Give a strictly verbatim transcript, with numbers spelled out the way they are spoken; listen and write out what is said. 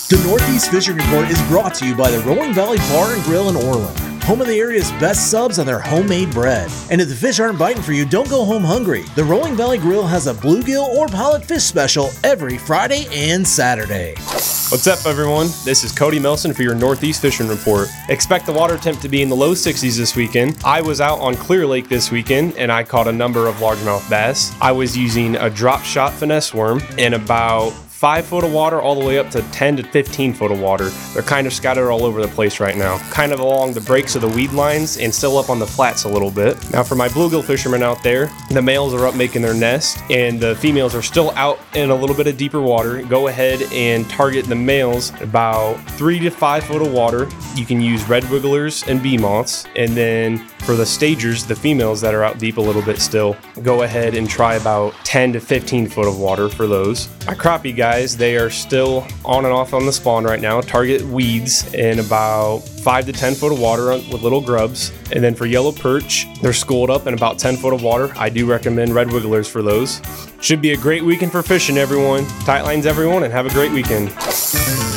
The Northeast Fishing Report is brought to you by the Rolling Valley Bar and Grill in Orland, home of the area's best subs and their homemade bread. And if the fish aren't biting for you, don't go home hungry. The Rolling Valley Grill has a bluegill or pollock fish special every Friday and Saturday. What's up, everyone? This is Cody Melson for your Northeast Fishing Report. Expect the water temp to be in the low sixties this weekend. I was out on Clear Lake this weekend and I caught a number of largemouth bass. I was using a drop shot finesse worm in about five foot of water all the way up to ten to fifteen foot of water. They're kind of scattered all over the place right now, kind of along the breaks of the weed lines and still up on the flats a little bit. Now for my bluegill fishermen out there, the males are up making their nest and the females are still out in a little bit of deeper water. Go ahead and target the males about three to five foot of water. You can use red wigglers and bee moths, and then for the stagers, the females that are out deep a little bit still, go ahead and try about ten to fifteen foot of water for those. My crappie guys, they are still on and off on the spawn right now. Target weeds in about five to ten foot of water with little grubs. And then for yellow perch, they're schooled up in about ten foot of water. I do recommend red wigglers for those. Should be a great weekend for fishing, everyone. Tight lines, everyone, and have a great weekend.